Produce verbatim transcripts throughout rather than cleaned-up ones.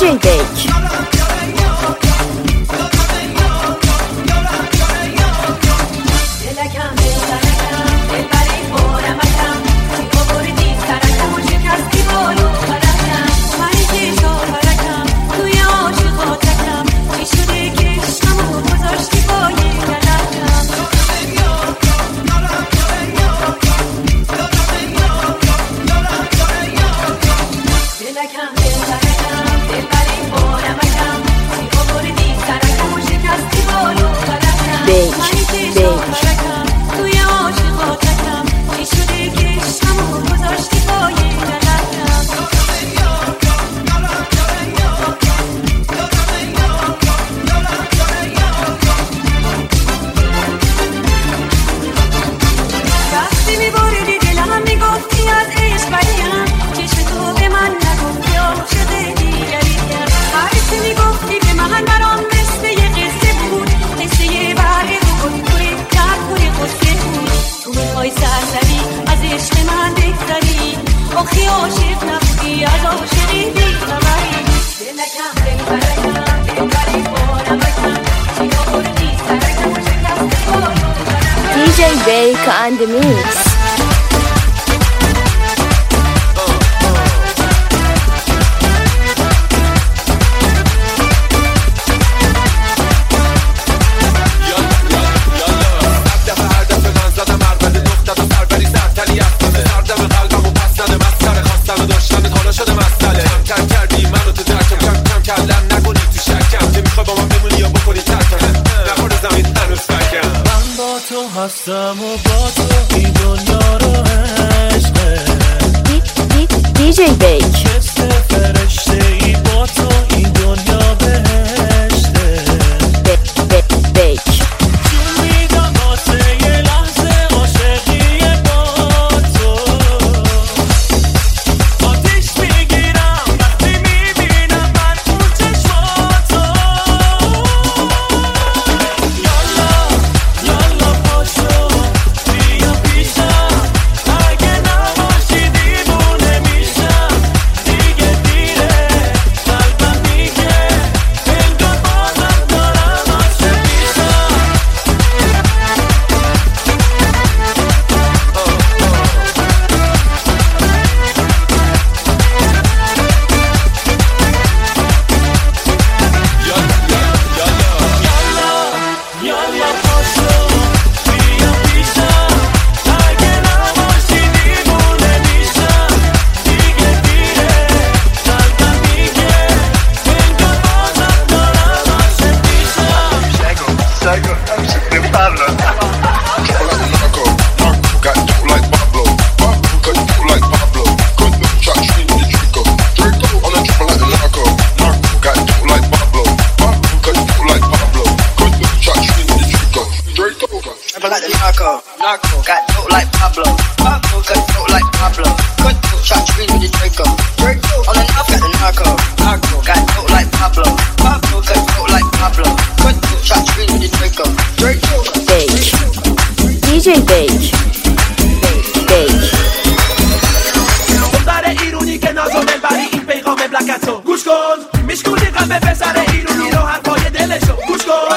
جی بیک. دی جی بیک and the mix. هستم و با تو این دنیا رو عشقه دی جی بیک. مثل فرشته ای با تو این دنیا بهشته بیک. جون میدم واسه یه لحظه عاشقی با تو آتیش میگیرم وقتی میبینم من اون چشماتو Got dope like Pablo, Pablo got dope like Pablo. Cut dope, shot screen with the Draco, Draco. On the knob got the narco, narco. Got dope like Pablo, Pablo got dope like Pablo. Cut dope, shot screen with the Draco, Draco. بیک. دی جی بیک. بیک. دختر ایرونی که ناز و دلبری این پیغام بلکتو گوش کن. میشکونی قلب پسر ایرونی رو حرفای دلشو گوش کن.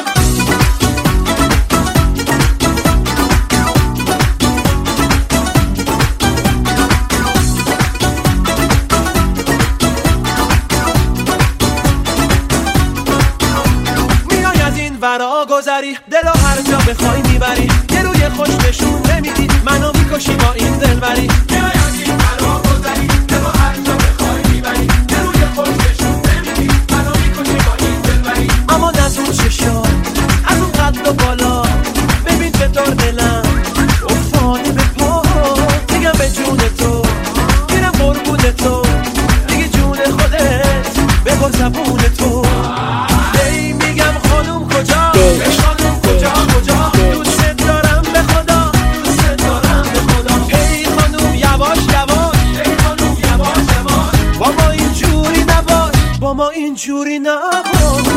ورا گذری دلو هر جا بخوای میبری یه روی خوش بشون نمیدی منو میکشی با این دلبری ورا گذری دلو هر جا بخوای میبری یه روی خوش بشون نمیدی منو میکشی با این دلبری اما از اون چشا از اون قد و بالا ببین چطور دلم افتاده به پا میگم به جون تو میرم قربون تو دیگه جون خودت بگو زبون تو میگم خانوم کجا خانوم کجا کجا دوست دارم به خدا دوست دارم به خدا هی خانوم یواش یواش هی خانوم یواش یواش با ما اینجوری نباش با ما اینجوری نباش.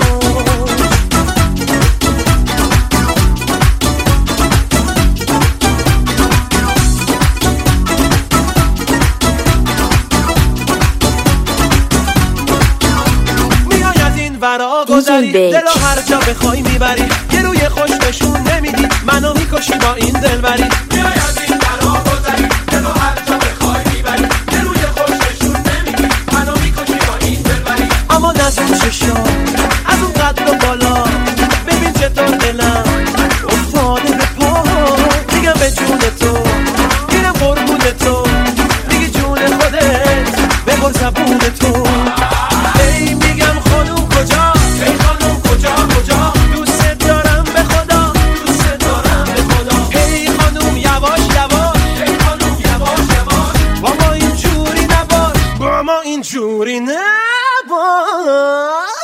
ورا گذری، دلو هر جا بخوای میبری، یه روی خوش بهشون نمیدی، منو میکشی با این دلبری. میای از این ورا گذری، دلو هر جا بخوای میبری، یه روی خوش بهشون نمیدی، منو میکشی با این دلبری. اما نزون چشا از اون قد و بالا، ببین چطور دلم افتاده به پا، میگم به جون تو میرم قربون تو، میگی جون خودت ببر زبون تو. ای میگم خانوم کجا، ای خانوم کجا کجا، دوست دارم به خدا، دوست دارم به خدا. ای خانوم یواش یواش، ای خانوم یواش یواش، با ما اینجوری نباش، با ما اینجوری نباش.